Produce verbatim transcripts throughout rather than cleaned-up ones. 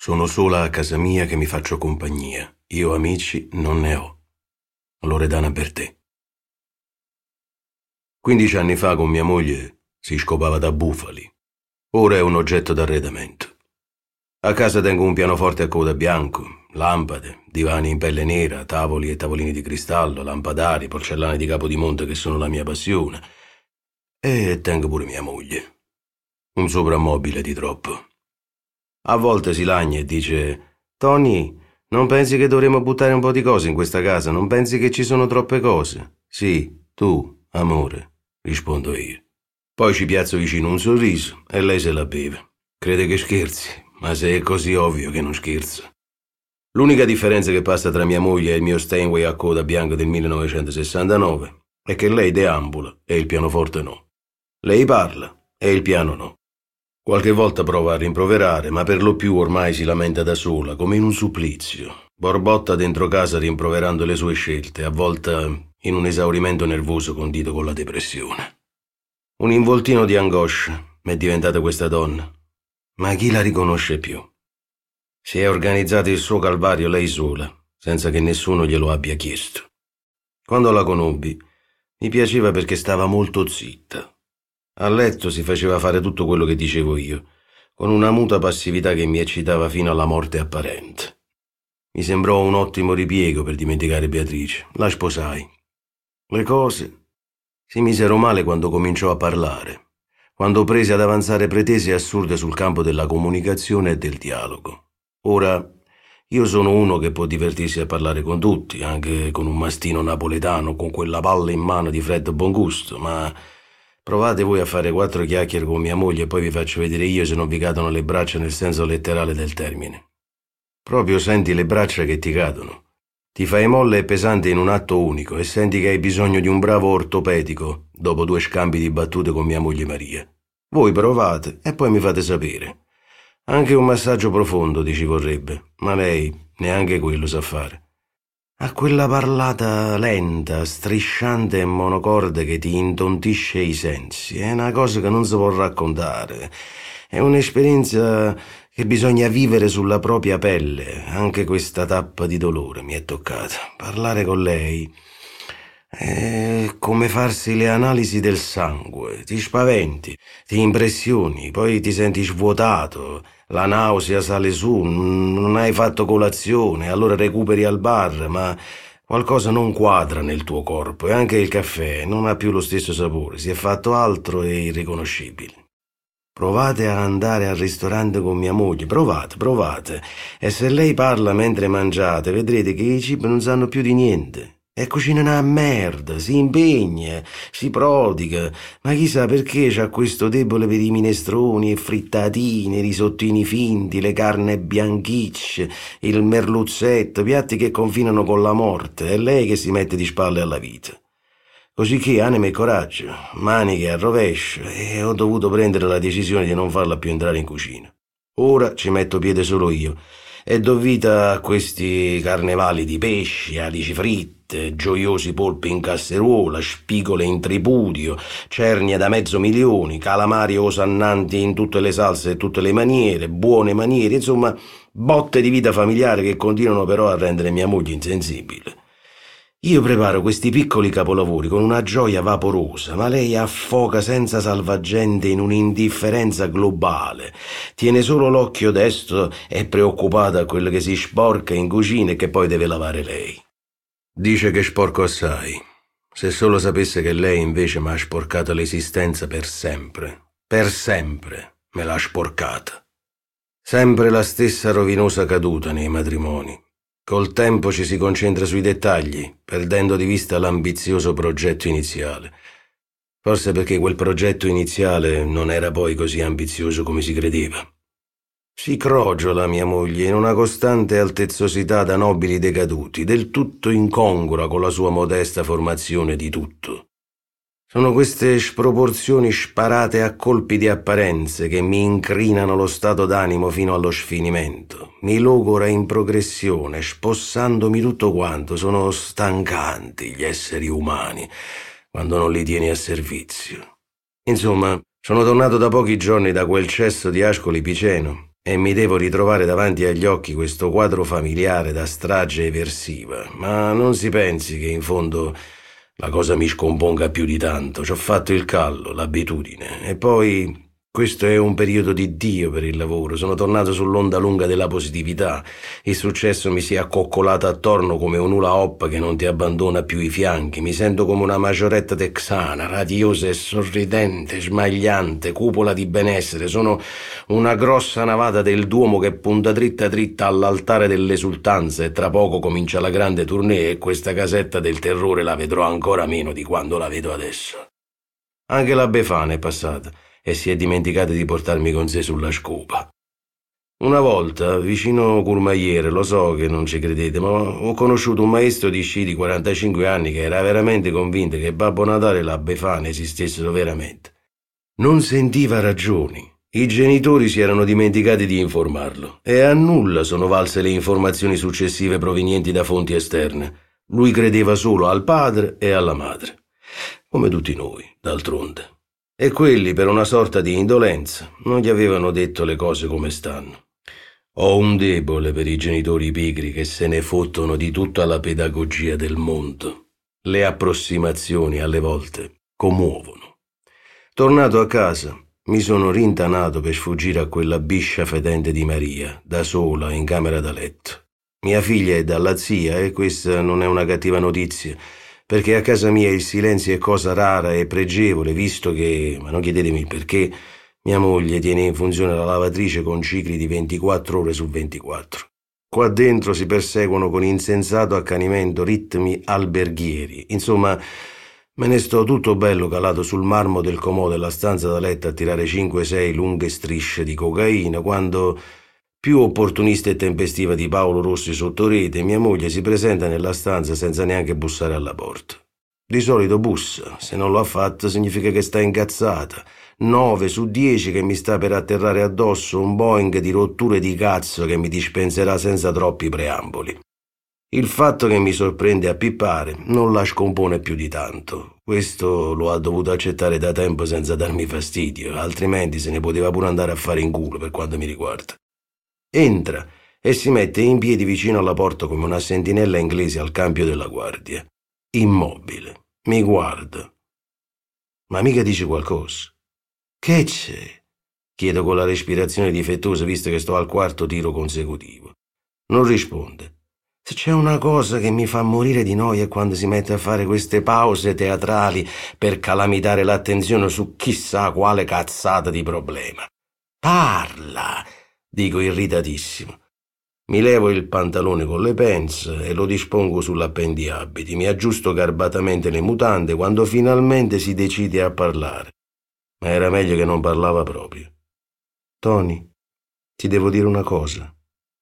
Sono sola a casa mia che mi faccio compagnia. Io amici non ne ho. Loredana Bertè. Quindici anni fa con mia moglie si scopava da bufali. Ora è un oggetto d'arredamento. A casa tengo un pianoforte a coda bianco, lampade, divani in pelle nera, tavoli e tavolini di cristallo, lampadari, porcellane di Capodimonte che sono la mia passione. E tengo pure mia moglie. Un soprammobile di troppo. A volte si lagna e dice: Tony, non pensi che dovremmo buttare un po' di cose in questa casa? Non pensi che ci sono troppe cose? Sì, tu, amore, rispondo io. Poi ci piazzo vicino un sorriso e lei se la beve. Crede che scherzi, ma se è così ovvio che non scherzo. L'unica differenza che passa tra mia moglie e il mio Steinway a coda bianca del millenovecentosessantanove è che lei deambula e il pianoforte no. Lei parla e il piano no. Qualche volta prova a rimproverare, ma per lo più ormai si lamenta da sola, come in un supplizio. Borbotta dentro casa rimproverando le sue scelte, a volte in un esaurimento nervoso condito con la depressione. Un involtino di angoscia è diventata questa donna, ma chi la riconosce più? Si è organizzato il suo calvario lei sola, senza che nessuno glielo abbia chiesto. Quando la conobbi, mi piaceva perché stava molto zitta. A letto si faceva fare tutto quello che dicevo io, con una muta passività che mi eccitava fino alla morte apparente. Mi sembrò un ottimo ripiego per dimenticare Beatrice. La sposai. Le cose si misero male quando cominciò a parlare, quando prese ad avanzare pretese assurde sul campo della comunicazione e del dialogo. Ora, io sono uno che può divertirsi a parlare con tutti, anche con un mastino napoletano, con quella palla in mano di Fred Bongusto, ma provate voi a fare quattro chiacchiere con mia moglie e poi vi faccio vedere io se non vi cadono le braccia nel senso letterale del termine. Proprio senti le braccia che ti cadono. Ti fai molle e pesante in un atto unico e senti che hai bisogno di un bravo ortopedico dopo due scambi di battute con mia moglie Maria. Voi provate e poi mi fate sapere. Anche un massaggio profondo ti ci vorrebbe, ma lei neanche quello sa fare. Ha quella parlata lenta, strisciante e monocorde che ti intontisce i sensi. È una cosa che non si può raccontare. È un'esperienza che bisogna vivere sulla propria pelle. Anche questa tappa di dolore mi è toccata. Parlare con lei è come farsi le analisi del sangue. Ti spaventi, ti impressioni, poi ti senti svuotato. La nausea sale su, non hai fatto colazione, allora recuperi al bar, ma qualcosa non quadra nel tuo corpo e anche il caffè non ha più lo stesso sapore, si è fatto altro e irriconoscibile. Provate a andare al ristorante con mia moglie, provate, provate, e se lei parla mentre mangiate, vedrete che i cibi non sanno più di niente. E cucina una merda, si impegna, si prodiga, ma chissà perché c'ha questo debole per i minestroni e frittatine, risottini finti, le carne bianchicce, il merluzzetto, piatti che confinano con la morte, è lei che si mette di spalle alla vita. Così che anima e coraggio, maniche a rovescio, e ho dovuto prendere la decisione di non farla più entrare in cucina. Ora ci metto piede solo io e do vita a questi carnevali di pesci, alici fritte, gioiosi polpi in casseruola, spigole in tripudio, cernie da mezzo milione, calamari osannanti in tutte le salse e tutte le maniere, buone maniere, insomma, botte di vita familiare che continuano però a rendere mia moglie insensibile. Io preparo questi piccoli capolavori con una gioia vaporosa, ma lei affoga senza salvagente in un'indifferenza globale. Tiene solo l'occhio destro e è preoccupata a quello che si sporca in cucina e che poi deve lavare lei. Dice che sporco assai. Se solo sapesse che lei invece mi ha sporcato l'esistenza per sempre. Per sempre me l'ha sporcata. Sempre la stessa rovinosa caduta nei matrimoni. Col tempo ci si concentra sui dettagli, perdendo di vista l'ambizioso progetto iniziale. Forse perché quel progetto iniziale non era poi così ambizioso come si credeva. Si crogiola mia moglie in una costante altezzosità da nobili decaduti, del tutto incongrua con la sua modesta formazione di tutto. Sono queste sproporzioni sparate a colpi di apparenze che mi incrinano lo stato d'animo fino allo sfinimento. Mi logora in progressione, spossandomi tutto quanto. Sono stancanti gli esseri umani quando non li tieni a servizio. Insomma, sono tornato da pochi giorni da quel cesso di Ascoli Piceno e mi devo ritrovare davanti agli occhi questo quadro familiare da strage eversiva. Ma non si pensi che in fondo la cosa mi scomponga più di tanto. Ci ho fatto il callo, l'abitudine. E poi questo è un periodo di Dio per il lavoro. Sono tornato sull'onda lunga della positività. Il successo mi si è accoccolato attorno come un hula hoop che non ti abbandona più i fianchi. Mi sento come una maggioretta texana, radiosa e sorridente, smagliante, cupola di benessere. Sono una grossa navata del Duomo che punta dritta dritta all'altare dell'esultanza, e tra poco comincia la grande tournée e questa casetta del terrore la vedrò ancora meno di quando la vedo adesso. Anche la Befana è passata e si è dimenticata di portarmi con sé sulla scopa. Una volta, vicino Courmayeur, lo so che non ci credete, ma ho conosciuto un maestro di sci di quarantacinque anni che era veramente convinto che Babbo Natale e la Befana esistessero veramente. Non sentiva ragioni. I genitori si erano dimenticati di informarlo e a nulla sono valse le informazioni successive provenienti da fonti esterne. Lui credeva solo al padre e alla madre, come tutti noi, d'altronde. E quelli, per una sorta di indolenza, non gli avevano detto le cose come stanno. Ho un debole per i genitori pigri che se ne fottono di tutta la pedagogia del mondo. Le approssimazioni, alle volte, commuovono. Tornato a casa, mi sono rintanato per sfuggire a quella biscia fedente di Maria, da sola, in camera da letto. Mia figlia è dalla zia e questa non è una cattiva notizia, perché a casa mia il silenzio è cosa rara e pregevole, visto che, ma non chiedetemi il perché, mia moglie tiene in funzione la lavatrice con cicli di ventiquattro ore su ventiquattro. Qua dentro si perseguono con insensato accanimento ritmi alberghieri. Insomma, me ne sto tutto bello calato sul marmo del comodo della stanza da letto a tirare cinque sei lunghe strisce di cocaina, quando, più opportunista e tempestiva di Paolo Rossi sotto rete, mia moglie si presenta nella stanza senza neanche bussare alla porta. Di solito bussa, se non lo ha fatto significa che sta incazzata. Nove su dieci che mi sta per atterrare addosso un Boeing di rotture di cazzo che mi dispenserà senza troppi preamboli. Il fatto che mi sorprende a pippare non la scompone più di tanto. Questo lo ha dovuto accettare da tempo senza darmi fastidio, altrimenti se ne poteva pure andare a fare in culo per quanto mi riguarda. Entra e si mette in piedi vicino alla porta come una sentinella inglese al campio della guardia. Immobile. Mi guarda. Ma mica dice qualcosa. Che c'è? Chiedo con la respirazione difettosa, visto che sto al quarto tiro consecutivo. Non risponde. Se c'è una cosa che mi fa morire di noia è quando si mette a fare queste pause teatrali per calamitare l'attenzione su chissà quale cazzata di problema. Parla! Dico irritatissimo. Mi levo il pantalone con le pants e lo dispongo sull'appendiabiti. Mi aggiusto garbatamente le mutande quando finalmente si decide a parlare. Ma era meglio che non parlava proprio. Tony, ti devo dire una cosa.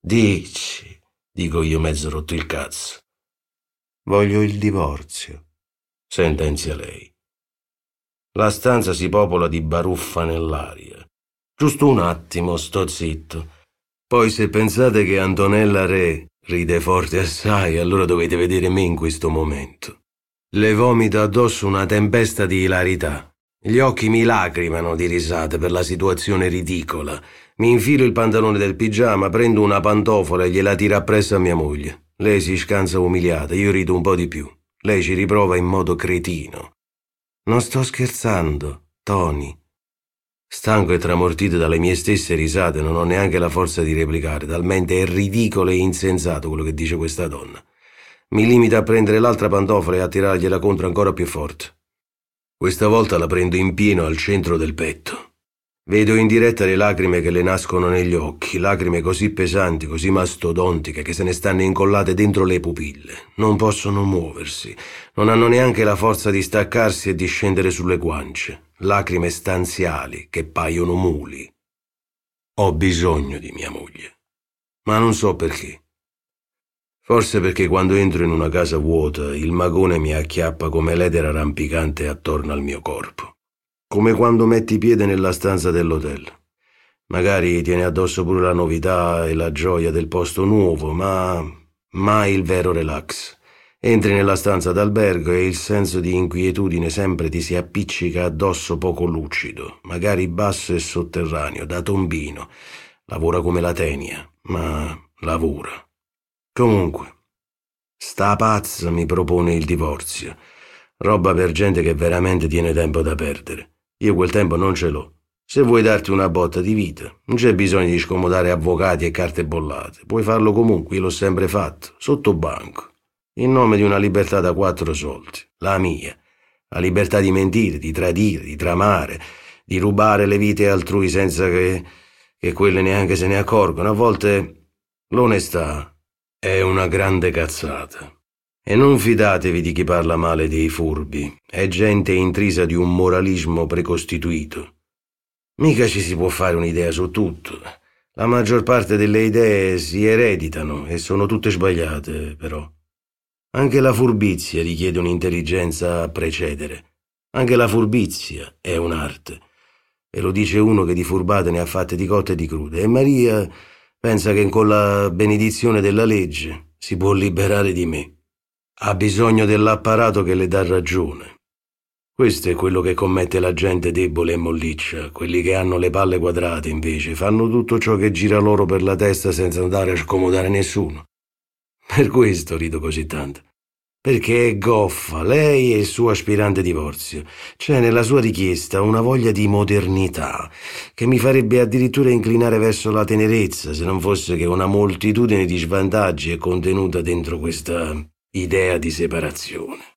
Dici, dico io mezzo rotto il cazzo. Voglio il divorzio, sentenzia lei. La stanza si popola di baruffa nell'aria. Giusto un attimo, sto zitto. Poi se pensate che Antonella Re ride forte assai, allora dovete vedere me in questo momento. Le vomito addosso una tempesta di ilarità. Gli occhi mi lacrimano di risate per la situazione ridicola. Mi infilo il pantalone del pigiama, prendo una pantofola e gliela tiro appresso a mia moglie. Lei si scansa umiliata, io rido un po' di più. Lei ci riprova in modo cretino. Non sto scherzando, Tony. Stanco e tramortito dalle mie stesse risate, non ho neanche la forza di replicare, talmente è ridicolo e insensato quello che dice questa donna. Mi limito a prendere l'altra pantofola e a tirargliela contro ancora più forte. Questa volta la prendo in pieno al centro del petto. Vedo in diretta le lacrime che le nascono negli occhi, lacrime così pesanti, così mastodontiche, che se ne stanno incollate dentro le pupille. Non possono muoversi, non hanno neanche la forza di staccarsi e di scendere sulle guance. Lacrime stanziali che paiono muli. Ho bisogno di mia moglie, ma non so perché. Forse perché quando entro in una casa vuota il magone mi acchiappa come l'edera rampicante attorno al mio corpo. Come quando metti piede nella stanza dell'hotel. Magari tiene addosso pure la novità e la gioia del posto nuovo, ma mai il vero relax. Entri nella stanza d'albergo e il senso di inquietudine sempre ti si appiccica addosso poco lucido, magari basso e sotterraneo, da tombino, lavora come la tenia, ma lavora. Comunque, sta pazza mi propone il divorzio. Roba per gente che veramente tiene tempo da perdere. Io quel tempo non ce l'ho. Se vuoi darti una botta di vita, non c'è bisogno di scomodare avvocati e carte bollate. Puoi farlo comunque, io l'ho sempre fatto, sotto banco, in nome di una libertà da quattro soldi, la mia. La libertà di mentire, di tradire, di tramare, di rubare le vite altrui senza che, che quelle neanche se ne accorgono. A volte l'onestà è una grande cazzata. E non fidatevi di chi parla male dei furbi. È gente intrisa di un moralismo precostituito. Mica ci si può fare un'idea su tutto. La maggior parte delle idee si ereditano e sono tutte sbagliate, però. Anche la furbizia richiede un'intelligenza a precedere. Anche la furbizia è un'arte. E lo dice uno che di furbate ne ha fatte di cotte e di crude. E Maria pensa che con la benedizione della legge si può liberare di me. Ha bisogno dell'apparato che le dà ragione. Questo è quello che commette la gente debole e molliccia. Quelli che hanno le palle quadrate, invece, fanno tutto ciò che gira loro per la testa senza andare a scomodare nessuno. Per questo rido così tanto. Perché è goffa, lei e il suo aspirante divorzio. C'è nella sua richiesta una voglia di modernità che mi farebbe addirittura inclinare verso la tenerezza se non fosse che una moltitudine di svantaggi è contenuta dentro questa idea di separazione.